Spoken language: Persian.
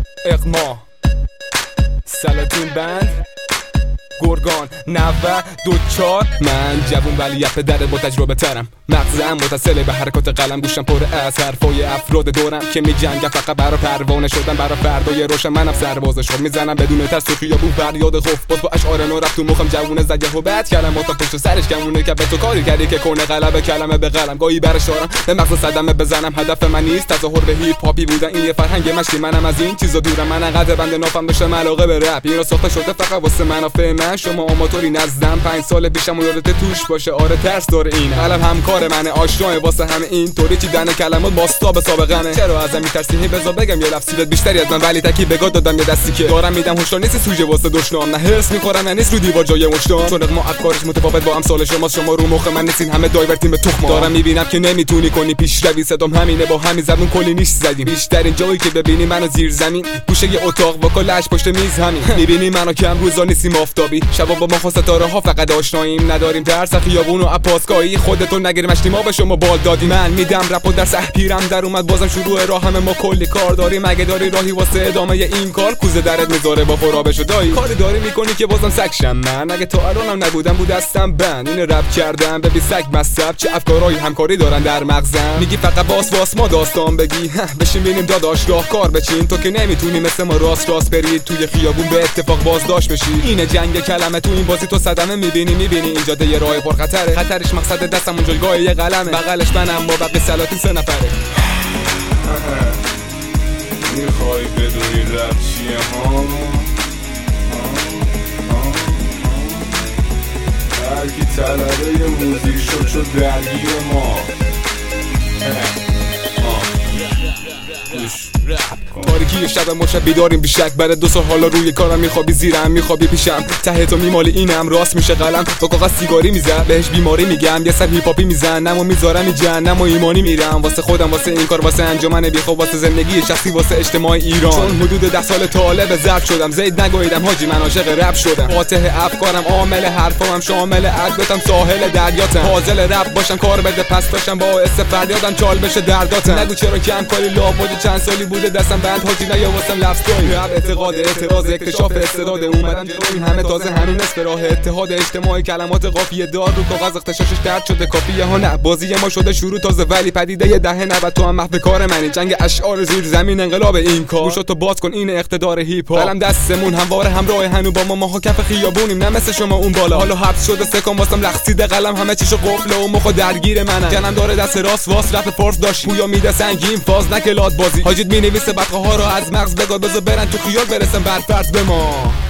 اقما سلاطین بند گرگان 92 من جوون ولی یه پدره با تجربه ترم. مغزم متصله به حرکات قلم، گوشم پر از حرفای افراد دورم که میجنگم فقط برا پروانه شدن، برا فردای روشن. منم سربازشون میزنم بدون ترس تو خیابون فریاد خوف، باز با اشعار نو رفت تو مخم جوونه زجه و بعد کلمات پشت سرش گمونه که به تو کاری کردی که کنه قلب کلمه به قلم. گاهی برش دارم به مغز صدمه بزنم، هدف من نیست تظاهر به هیپ هاپی بودن، این یه فرهنگ مشتی. منم از این چیزا دورم، من انقدر بند نافم داشتم علاقه به رپ، اینا ساخته شده فقط واسه منافع من. شما آماتوری نزدم 5 سال پیشم و یادت توش باشه، آره ترس داره این قلم همکار منه، آشنای واسه همه این طوری چیدن کلمات باستا به سابقمه. چرا ازم میترسی؟ بذار بگم یه لفظی بیشتری از من ولی تکی بگاد دادم یه دستی که دارم میدم هشدار نیست سوژه واسه دشنام، نه هرس میخورم نیست رو دیوار جای مشتام، چون ما افکارش متفاوت با امثال شما رو مخ من نیستین، همه دایورتیم به تخم. دارم میبینم که نمیتونی کنی پیشروی، صدام همینه با همین زبون کلی نیش زدیم. بیشترین جایی که ببینی منو زیر زمین، گوشه یه اتاق با کلش پشت میز همین. میبینی منو کم روزا نیستیم آفتابی، شبا با ما ستاره ها فقط آشناییم، نداریم درس خیابون و اپاسگاهی. خودتون نگیریم اشتی ما به شما بال دادیم. من میدم رپ و در سه پیرم در اومد بازم شروع راه، همه ما کلی کار داریم. اگه داری راهی واسه ادامه این کار، کوزه درت میذاره با خرابشو دایی. کاری داری میکنی که بازم سگشم من، اگه تو الانم نبودم بود دستم بند. این رپ کردم ببین سگ مصب چه افکارای همکاری دارن در مغزم. میگی فقط باس ما داستان بگی، بشین ببینیم داداش راه کار بچین. تو که نمیتونی مثل ما راست برید توی خیابون به اتفاق بازداشت بشی. اینه جنگ کلمه تو این بازی، تو صدمه میبینی این جاده یه راه پر خطره، خطرش مقصد دستم اون جایگاه یه قلمه، بغلش منم با بقیه سلاطین 3 نفره. میخوای بدونی رپ چیه ها؟ هرکی طلبه موزیک شد درگیر ما. تاریکی شب ما شب بیداریم بیشک، بعد 2 سال حالا روی کارم میخوابی زیرم میخوابی پیشم، ته تو میمالی اینم راست میشه قلم با کاغذ سیگاری میزن بهش بیماری میگم، یه سر هیپ هاپی میزنم و میذارم این جهنم و ایمانی میرم واسه خودم، واسه این کار، واسه انجمن بیخواب، واسه زندگی شخصی، واسه اجتماع ایران. چون حدود 10 سال طالب ضرب شدم، زید نگویدم حاجی من عاشق رپ شدم، فاتح افکارم عامل حرفام شامل ادبتم ساحل دریاتم، حاضر رپ باشم کار بده پس داشتم باعث فریادم چال بشه درداتم. نگو چرا کم کاری لابد چند سالی بوده دستم بند حاجی نیا واسم لفظ توی رپ اعتقاد اعتراض اکتشاف استعداد اومدم جلوی همه تازه هنوز نصف راه اتحاد اجتماعی کلمات قافیه دار رو کاغذ اختشاشش درد شده کافیه ها نه بازی ما شده شروع تازه ولی پدیده یه دهه 90 تو هم محو کار منی جنگ اشعار زیر زمین انقلاب این کار گوشاتو باز کن این اقتدار هیپ هاپ قلم دستمون همواره همراه هنو با ما کف خیابونیم نه مثل شما اون بالا حالا حبس شده سکم واسم لخصیده قلم همه چیشو قفله و مخو درگیر منم جنم داره دست راست واس رپ فورس داشت پویا میده سنگین فاز نکلاد بازی حاجید مینویسه بقا ها رو از مغز بگاد بذار برن تو خیال برسن بر فرض به ما